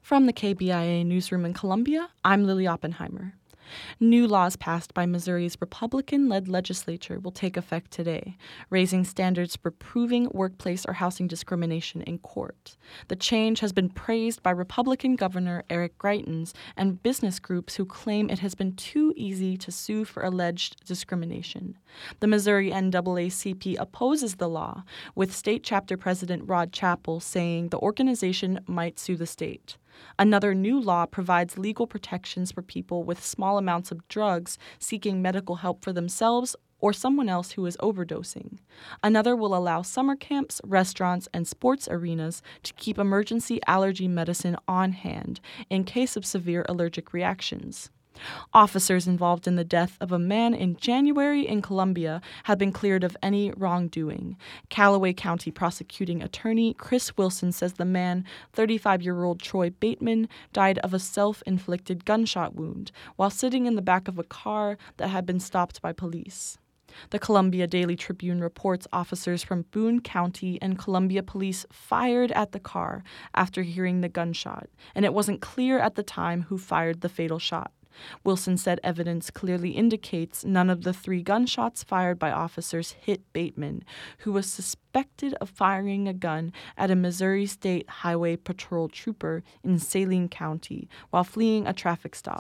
From the KBIA newsroom in Columbia, I'm Lily Oppenheimer. New laws passed by Missouri's Republican-led legislature will take effect today, raising standards for proving workplace or housing discrimination in court. The change has been praised by Republican Governor Eric Greitens and business groups who claim it has been too easy to sue for alleged discrimination. The Missouri NAACP opposes the law, with state chapter president Rod Chappell saying the organization might sue the state. Another new law provides legal protections for people with small amounts of drugs seeking medical help for themselves or someone else who is overdosing. Another will allow summer camps, restaurants, and sports arenas to keep emergency allergy medicine on hand in case of severe allergic reactions. Officers involved in the death of a man in January in Columbia have been cleared of any wrongdoing. Callaway County prosecuting attorney Chris Wilson says the man, 35-year-old Troy Bateman, died of a self-inflicted gunshot wound while sitting in the back of a car that had been stopped by police. The Columbia Daily Tribune reports officers from Boone County and Columbia Police fired at the car after hearing the gunshot, and it wasn't clear at the time who fired the fatal shot. Wilson said evidence clearly indicates none of the 3 gunshots fired by officers hit Bateman, who was suspected of firing a gun at a Missouri State Highway Patrol trooper in Saline County while fleeing a traffic stop.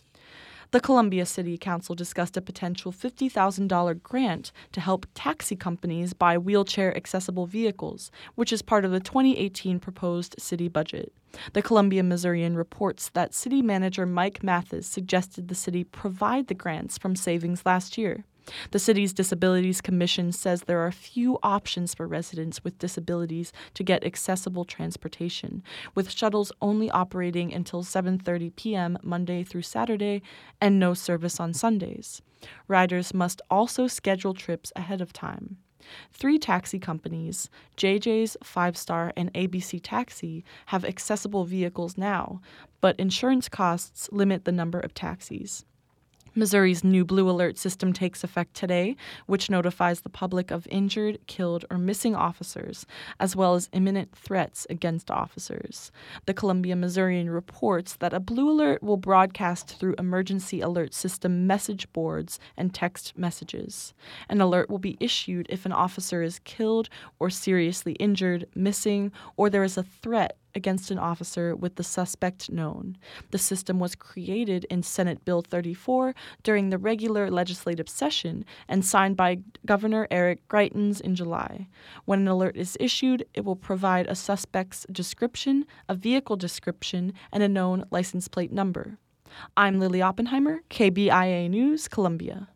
The Columbia City Council discussed a potential $50,000 grant to help taxi companies buy wheelchair-accessible vehicles, which is part of the 2018 proposed city budget. The Columbia Missourian reports that city manager Mike Mathis suggested the city provide the grants from savings last year. The city's Disabilities Commission says there are few options for residents with disabilities to get accessible transportation, with shuttles only operating until 7:30 p.m. Monday through Saturday and no service on Sundays. Riders must also schedule trips ahead of time. 3 taxi companies, JJ's, 5-Star, and ABC Taxi, have accessible vehicles now, but insurance costs limit the number of taxis. Missouri's new Blue Alert system takes effect today, which notifies the public of injured, killed, or missing officers, as well as imminent threats against officers. The Columbia Missourian reports that a Blue Alert will broadcast through emergency alert system message boards and text messages. An alert will be issued if an officer is killed or seriously injured, missing, or there is a threat against an officer with the suspect known. The system was created in Senate Bill 34 during the regular legislative session and signed by Governor Eric Greitens in July. When an alert is issued, it will provide a suspect's description, a vehicle description, and a known license plate number. I'm Lily Oppenheimer, KBIA News, Columbia.